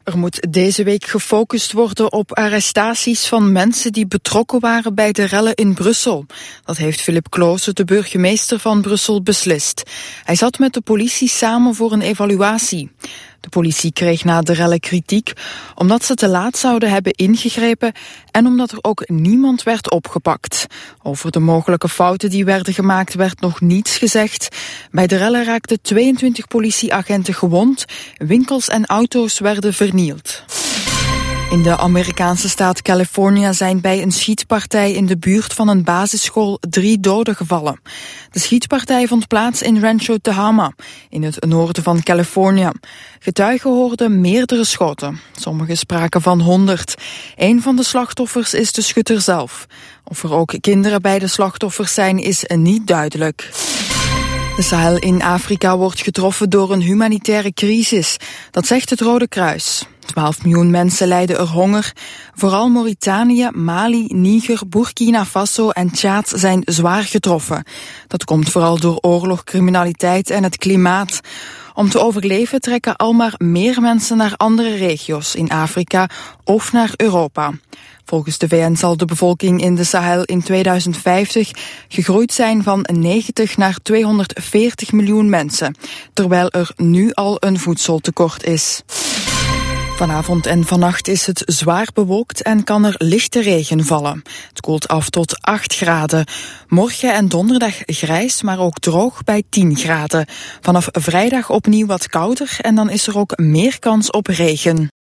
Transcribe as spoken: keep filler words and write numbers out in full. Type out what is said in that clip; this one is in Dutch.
Er moet deze week gefocust worden op arrestaties van mensen die betrokken waren bij de rellen in Brussel. Dat heeft Philippe Clausen, de burgemeester van Brussel, beslist. Hij zat met de politie samen voor een evaluatie. De politie kreeg na de rellen kritiek omdat ze te laat zouden hebben ingegrepen en omdat er ook niemand werd opgepakt. Over de mogelijke fouten die werden gemaakt werd nog niets gezegd. Bij de rellen raakten tweeëntwintig politieagenten gewond, winkels en auto's werden vernield. In de Amerikaanse staat Californië zijn bij een schietpartij in de buurt van een basisschool drie doden gevallen. De schietpartij vond plaats in Rancho Tehama, in het noorden van Californië. Getuigen hoorden meerdere schoten. Sommigen spraken van honderd. Een van de slachtoffers is de schutter zelf. Of er ook kinderen bij de slachtoffers zijn, is niet duidelijk. De Sahel in Afrika wordt getroffen door een humanitaire crisis. Dat zegt het Rode Kruis. twaalf miljoen mensen lijden er honger. Vooral Mauritanië, Mali, Niger, Burkina Faso en Tjaad zijn zwaar getroffen. Dat komt vooral door oorlog, criminaliteit en het klimaat. Om te overleven trekken al maar meer mensen naar andere regio's in Afrika of naar Europa. Volgens de V N zal de bevolking in de Sahel in tweeduizend vijftig gegroeid zijn van negentig naar tweehonderdveertig miljoen mensen, terwijl er nu al een voedseltekort is. Vanavond en vannacht is het zwaar bewolkt en kan er lichte regen vallen. Het koelt af tot acht graden. Morgen en donderdag grijs, maar ook droog bij tien graden. Vanaf vrijdag opnieuw wat kouder en dan is er ook meer kans op regen.